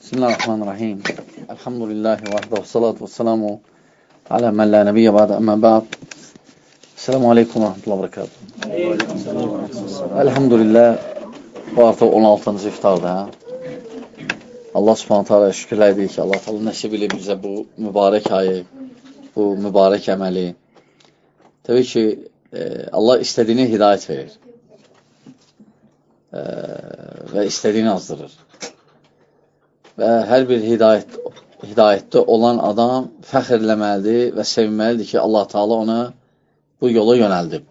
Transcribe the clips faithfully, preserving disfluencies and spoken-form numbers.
Bismillahirrahmanirrahim. Elhamdülillahi vahdə və salatu və selamu alə mən lə nəbiyyə bədə əmmə bəd. Selamu aleykum və rahmetullahi və barakatuhu. Elhamdülillah, bu artıq on altıncı iftardır. Hə? Allah subhanətə alə şükürlər edir ki, Allah təala nəsib edib bizə bu mübarək ayı, bu mübarək əməli. Təbii ki, e, Allah istədiyini hidayət verir e, və istədiyini azdırır. Və hər bir hidayət, hidayətdə olan adam fəxr eləməlidir və sevinməlidir ki, Allah Teala ona bu yola yönəldib.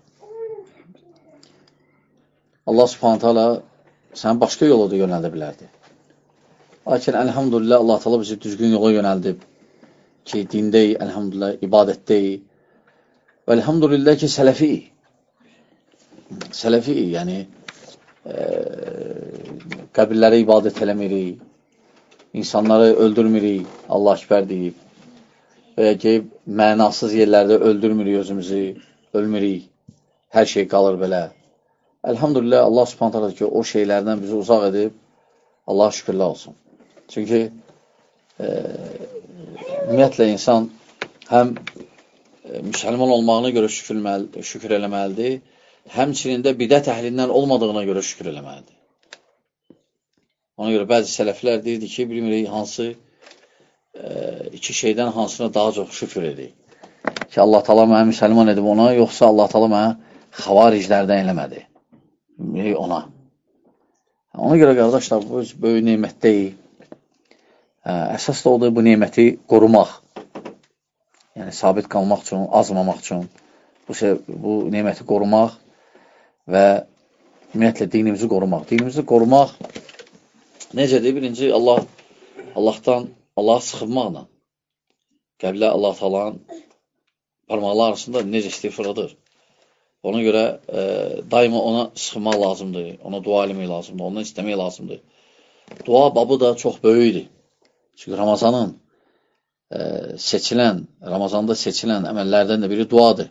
Allah subhanətə alə səni başqa yola da yönəldə bilərdi. Lakin, əlhamdülillah, Allah Teala bizi düzgün yola yönəldib ki, dindəyik, əlhamdülillah, ibadətdəyik və əlhamdülillah ki, sələfiyik. Sələfiyik, yəni e, qəbirlərə ibadət eləmirik, İnsanları öldürmürük, Allahəkbər deyib. Və ya ki, mənasız yerlərdə öldürmürük özümüzü, ölmürük, hər şey qalır belə. Əlhamdülillah, Allah subhanət hələ ki, o şeylərdən bizi uzaq edib, Allah şükürlər olsun. Çünki e, ümumiyyətlə insan həm e, müsəlman olmağına görə şükür, şükür eləməlidir, həmçinin də bidət əhlindən olmadığına görə şükür eləməlidir. Ona görə bəzi sələflər deyirdi ki, bilmirik hansı e, iki şeydən hansına daha çox şükür edir. Ki, Allah Teala mənə müsəlman edib ona, yoxsa Allah Teala mənə xavariclərdən eləmədi. Bilmirik ona. Ona görə, qardaşlar, bu böyük neymət deyil. E, əsas da odur bu neyməti qorumaq. Yəni, sabit qalmaq üçün, azmamaq üçün bu, şey, bu neyməti qorumaq və ümumiyyətlə dinimizi qorumaq. Dinimizi qorumaq necədir? Birinci, Allah, Allahdan, Allah'a sıxınmaqla. Qəblə Allah Taala'nın parmaqlar arasında necə istiğfaradır. Ona görə e, daima ona sıxınmaq lazımdır, ona dua eləmək lazımdır, ondan istəmək lazımdır. Dua babı da çox böyükdür. Çünki Ramazanın e, seçilən, Ramazanda seçilən əməllərdən də biri duadır.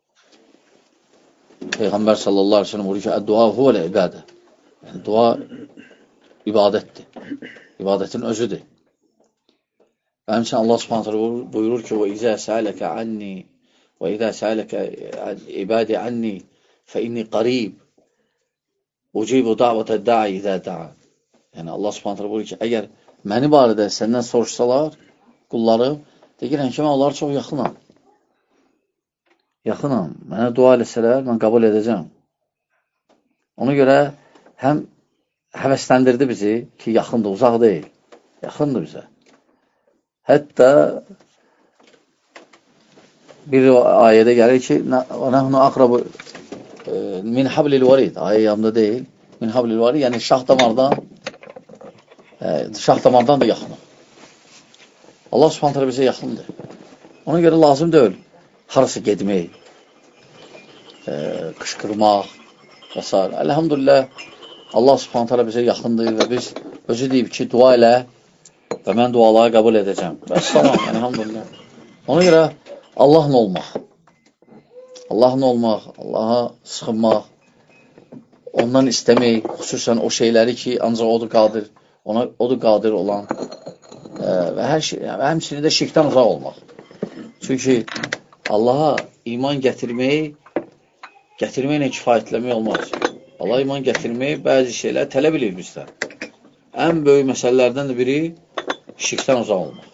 Peyğəmbər sallallahu aleyhi ve sellem buyurur ki, "Əd-dua huvəl ibadə." Yəni, dua ibadətdir. İbadətin özüdür. Və həmçinin Allah subhanətə buyurur ki, وَإِذَا سَأَلَكَ عَنِّي وَإِذَا سَأَلَكَ عِبَادِ عَنِّي فَإِنِّي قَرِيبٌ أُجِيبُ دَعْوَةَ الدَّاعِ إِذَا دَعَانِ. Yəni Allah subhanətə buyurur ki, əgər məni barədə səndən soruşsalar, qullarım, deyirəm ki, mən onları çox yaxınam. Yaxınam. Mənə dua eləsələr, mən qəbul edəcəm. Ona görə həm həvəsləndirdi bizi ki, yaxındır, uzaq deyil. Yaxındır bizə. Hətta bir ayədə gəlir ki, "Nəhnu aqrabu min hablil varid." Ayə yanında deyil. Min hablil varid, yəni şah damardan e, şah damardan da yaxındır. Allah Subhanahu taala bizə yaxındır. Ona görə lazım deyil harasa getmək, e, qışqırmaq və s. Elhamdülillah, Allah subhanət hələ bizə yaxındır və biz özü deyib ki, dua elə və mən duaları qəbul edəcəm. Və salam, elhamdülillah. Ona görə Allahla olmaq, Allahla olmaq, Allaha sıxınmaq, ondan istəmək, xüsusən o şeyləri ki, ancaq odur qadir, ona odur qadir olan e, və hər şey, və həmçinin də şirkdən uzaq olmaq. Çünki Allaha iman gətirməyi, gətirməklə kifayətləmək olmaz. Allah iman gətirməyi bəzi şeylər tələb edir bizdən. Ən böyük məsələlərdən də biri şirkdən uzaq olmaq.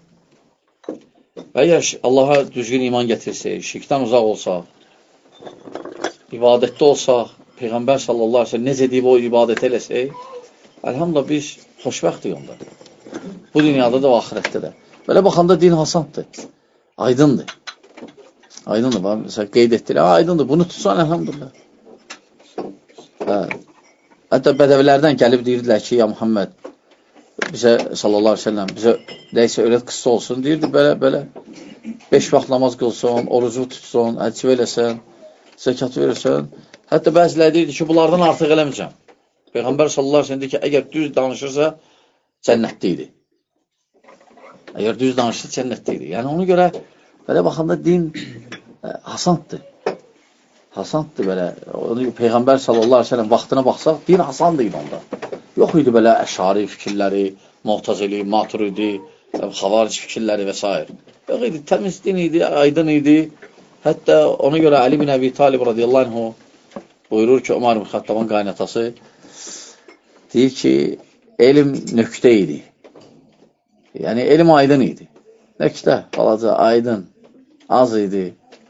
Və əgər Allaha düzgün iman gətirsək, şirkdən uzaq olsaq, ibadətdə olsaq, Peyğəmbər sallallahu aleyhi ve sellem necə deyib o ibadət eləsək, əlhamdülillah biz xoşbəxtik onda. Bu dünyada da və axirətdə də. Belə baxanda din hasandır, aydındır. Aydındır, məsələn, qeyd etdir, aydındır, bunu tutsan, əlhamdülillah. Hə. Hətta bədəvilərdən gəlib deyirdilər ki, ya Muhammed, bizə sallallahu aleyhi ve sellem, bizə neysə öyrət qıssa olsun, deyirdi belə, belə, beş vaxt namaz qılsın, orucu tutsun, həcci eləsən, zəkat verirsən. Hətta bəziləri deyirdi ki, bunlardan artıq eləməyəcəm. Peyğəmbər sallallahu aleyhi ve sellem deyir ki, əgər düz danışırsa, cənnətdə idi. Əgər düz danışırsa, cənnətdə idi. Yəni, ona görə, belə baxanda din ə, hasandır. Hasandır belə. Peyğəmbər sallallahu aleyhi ve sellem vaxtına baxsaq, din hasan deyil onda. Yox idi belə əşari fikirləri, mu'tazili, maturidi, xavaric fikirləri və s. Yox idi, təmiz din idi, aydın idi. Hətta ona görə Ali bin Əbi Talib radiyallahu anhu buyurur ki, Ömər ibn Xəttabın qaynatası deyir ki, elm nöqtə idi. Yəni, elm aydın idi. Nöqtə, balaca, aydın, az idi.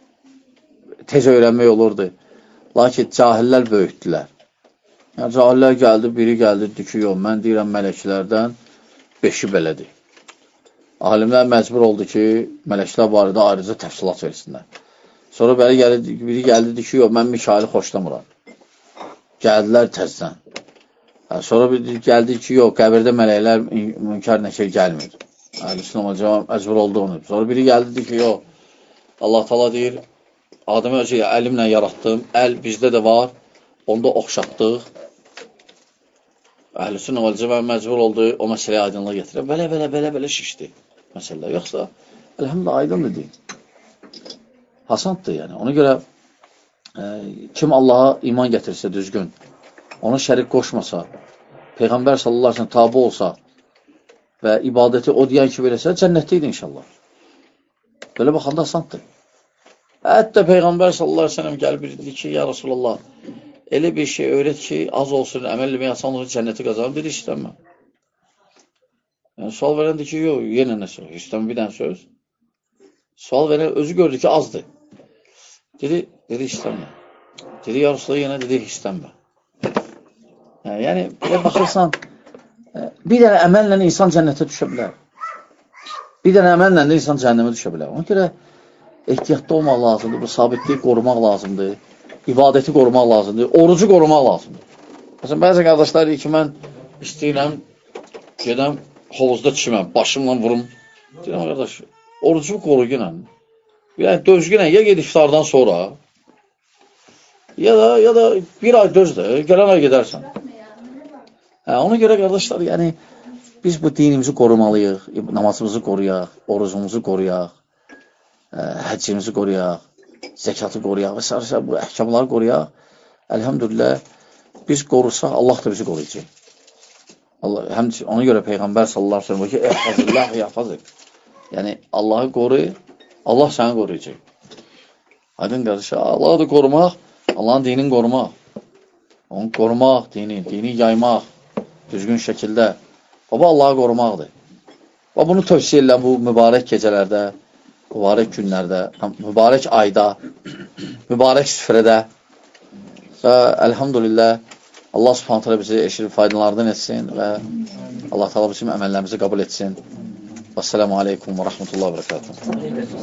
Tez öyrənmək olurdu. Lakin cahillər böyütdülər. Yəni, cahillər gəldi, biri gəldi, dedi ki, yox, mən deyirəm mələklərdən beşi belədir. Alimlər məcbur oldu ki, mələklər barədə ayrıca təfsilat versinlər. Sonra biri gəldi, biri gəldi, dedi ki, yox, mən Mikaili xoşlamıram. Gəldilər təzdən. Sonra bir gəldi ki, yox, qəbirdə mələklər münkar nəkir gəlmir. Əhl-i cavab məcbur oldu onu. Sonra biri gəldi, dedi ki, yox, Allah Taala deyir, Adəmi özü əlimlə yaratdım, əl bizdə də var, onda oxşatdıq. Əhl-i cavab məcbur oldu, o məsələyə aydınlığa gətirək. Belə, belə, belə, belə şişdi məsələ. Yoxsa, əlhəmdə aydındır deyil. Hasandır yəni. Ona görə e, kim Allaha iman gətirsə düzgün, ona şərik qoşmasa, Peyğəmbər sallallahu aleyhi ve sellem tabi olsa və ibadəti o deyən ki, verəsə, cənnətdə idi inşallah. Belə baxanda asandır. Hətta Peyğəmbər sallallahu aleyhi ve sellem gəlib dedi ki, ya Rasulallah, elə bir şey öyrət ki, az olsun, əməl eləmək asan olsun, cənnəti qazanım, dedi, istənmə. Yəni, sual verəndi ki, yox, yenə nə söz, istənmə bir dənə söz. Sual verən özü gördü ki, azdır. Dedi, dedi, istənmə. Dedi, ya Rasulallah, yenə dedi, istənmə. Yəni, belə baxırsan, bir dənə əməllə insan cənnətə düşə bilər. Bir dənə əməllə də insan cəhənnəmə düşə bilər. Ona görə ehtiyatda olmaq lazımdır, bu sabitliyi qorumaq lazımdır, ibadəti qorumaq lazımdır, orucu qorumaq lazımdır. Məsələn, bəzi qardaşlar deyir ki, mən istəyirəm, gedəm, hovuzda çiməm, başımla vurum. Deyirəm, qardaş, orucu qoru günən. Yəni, döz günən, ya ged iftardan sonra, ya da, ya da bir ay döz də, gələn ay gedərsən. Hə, ona görə qardaşlar, yəni, biz bu dinimizi qorumalıyıq, namazımızı qoruyaq, orucumuzu qoruyaq, həccimizi qoruyaq, zəkatı qoruyaq və s. bu əhkamları qoruyaq. Əlhəmdülillah, biz qorusaq, Allah da bizi qoruyacaq. Həm ona görə Peyğəmbər sallallahu aleyhi ve sellem ki, ehfazillah, yahfazıq. Yəni, Allahı qoru, Allah səni qoruyacaq. Aydın qardaşlar, Allahı da qorumaq, Allahın dinini qorumaq. Onu qorumaq, dini, dini yaymaq düzgün şəkildə. Baba, Allahı qorumaqdır. Və bunu tövsiyə edirəm bu mübarək gecələrdə, mübarək günlərdə, mübarək ayda, mübarək süfrədə və əlhamdülillah Allah subhanət hələ bizi eşir faydalardan etsin və Allah təala bizim əməllərimizi qəbul etsin. Vəssalamu aleykum və rəhmətullah və bərəkatuhu.